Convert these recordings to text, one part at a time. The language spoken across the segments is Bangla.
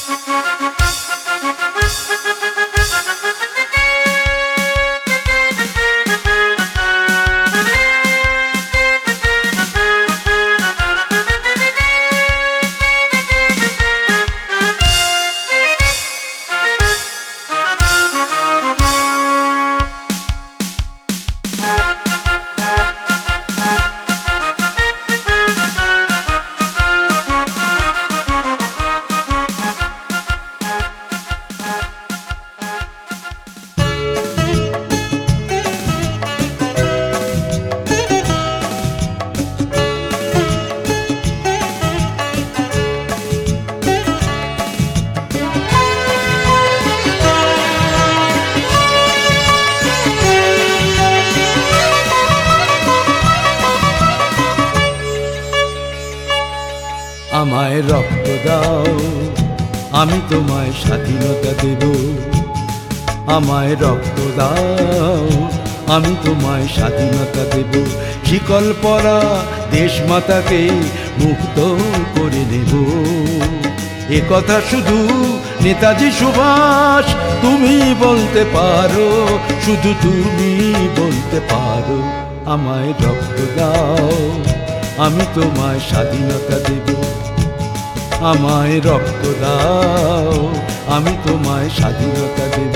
আমায় রক্ত দাও, আমি তোমায় স্বাধীনতা দেব। আমায় রক্ত দাও, আমি তোমায় স্বাধীনতা দেব। শিকল পরা দেশমাতাকে মুক্ত করে নেব। এ কথা শুধু নেতাজি সুভাষ তুমি বলতে পারো, শুধু তুমি বলতে পারো। আমায় রক্ত দাও, আমি তোমায় স্বাধীনতা দেব। আমায় রক্ত দাও, আমি তোমায় স্বাধীনতা দেব।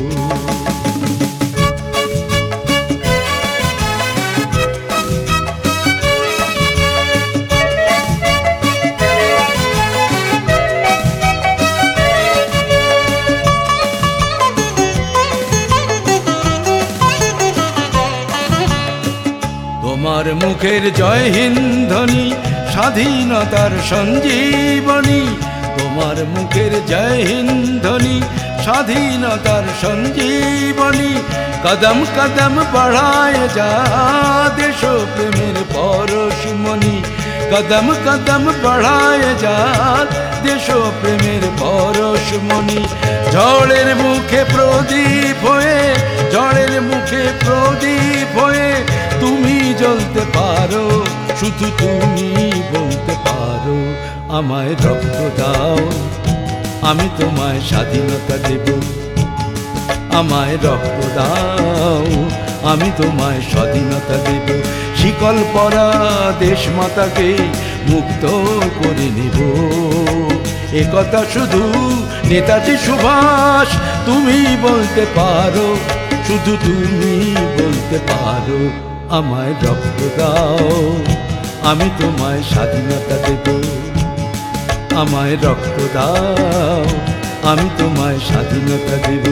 তোমার মুখের জয় হিন্দ ধ্বনি স্বাধীনতার সঞ্জীবনী। তোমার মুখের জয় হিন্দ ধ্বনি স্বাধীনতার সঞ্জীবনী। কদম কদম बढ़ाए जा দেশপ্রেমের পরশমণি। কদম কদম बढ़ाए जा দেশপ্রেমের পরশমণি। ঝড়ের মুখে প্রদীপ হয়ে, ঝড়ের মুখে প্রদীপ হয়ে তুমি জ্বলতে পারো, শুধু তুমি বলতে পারো। আমায় রক্ত দাও, আমি তোমায় স্বাধীনতা দেব। আমায় রক্ত দাও, আমি তোমায় স্বাধীনতা দেব। শিকল পরা দেশমাতাকে মুক্ত করে নেব। এ কথা শুধু নেতাজি সুভাষ তুমি বলতে পারো, শুধু তুমি বলতে পারো। আমায় রক্ত দাও, আমি তোমায় স্বাধীনতা দেব। আমায় রক্ত দাও, আমি তোমায় স্বাধীনতা দেব।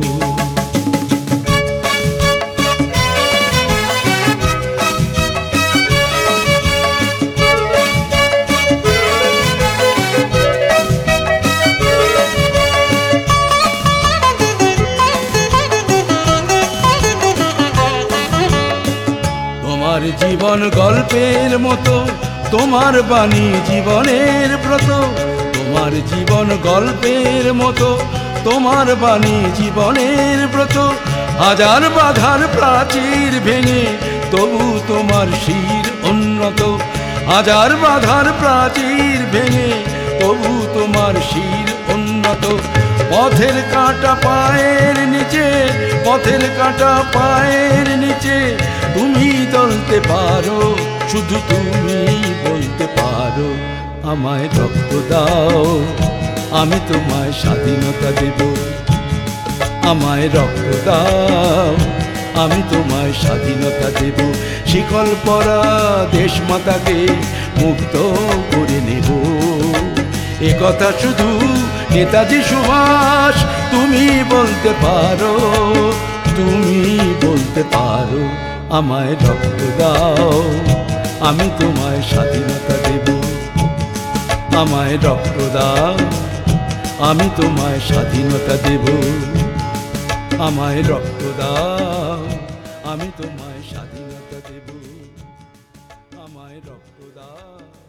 তোমার জীবন গল্পের মতো, তোমার বাণী জীবনের ব্রত। তোমার জীবন গল্পের মতো, তোমার বাণী জীবনের ব্রত। হাজার বাধার প্রাচীর ভেঙে তবু তোমার শির উন্নত। হাজার বাধার প্রাচীর ভেঙে তবু তোমার শির উন্নত। পথের কাঁটা পায়ের নিচে, পথের কাঁটা পায়ের নিচে তুমি চলতে পারো, শুধু তুমি বলতে পারো। আমায় রক্ত দাও, আমি তোমায় স্বাধীনতা দেব। আমায় রক্ত দাও, আমি তোমায় স্বাধীনতা দেব। শিকল পরা দেশমাতাকে মুক্ত করে নেব। এ কথা শুধু নেতাজি সুভাষ তুমি বলতে পারো, তুমি বলতে পারো। আমায় রক্ত দাও, আমি তোমায় স্বাধীনতা দেব। আমায় রক্ত দাও, আমি তোমায় স্বাধীনতা দেব। আমায় রক্ত দাও, আমি তোমায় স্বাধীনতা দেব। আমায় রক্ত দাও।